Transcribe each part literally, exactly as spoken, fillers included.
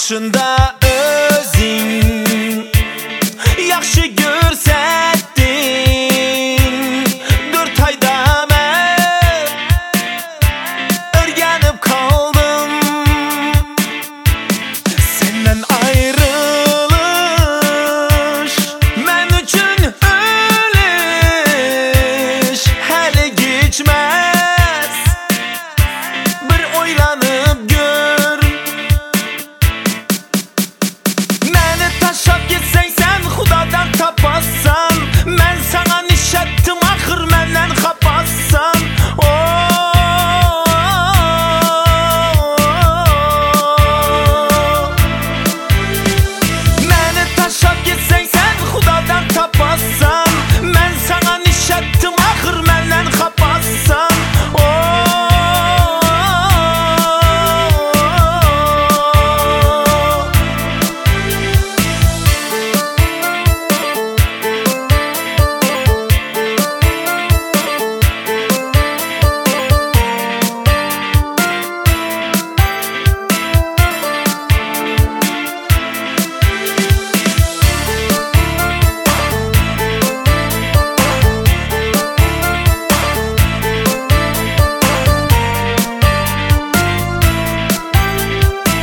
Başında özün yaxşı görsətdin. Dört ayda mən örgənib qaldım. Səndən ayrılış mən üçün ölüş. Hələ geçməz, bir oylanıb gör. Məni taşab getsən sən Xudadan tapassan. Mən sana niş etdim axır məndən xapassan. Məni taşab getsən sən Xudadan tapassan. Mən sana niş etdim axır məndən xapassan.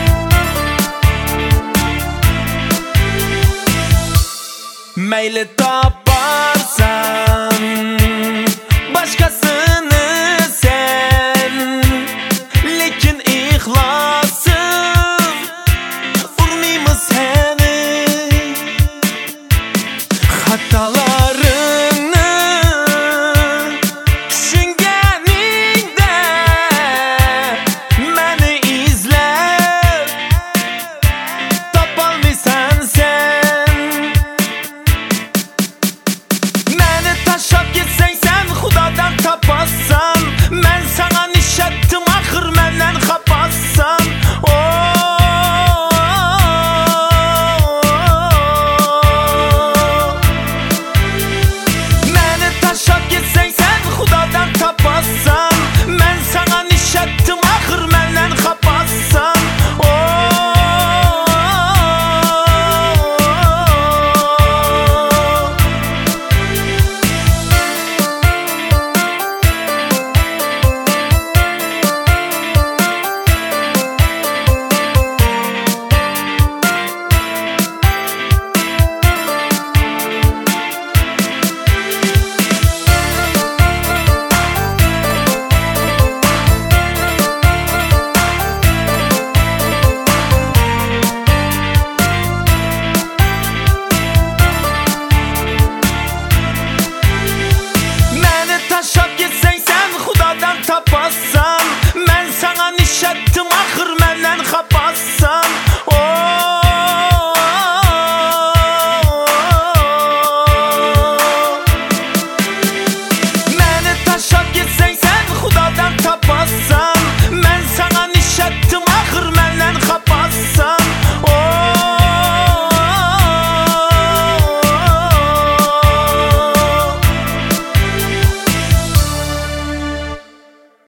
Meyli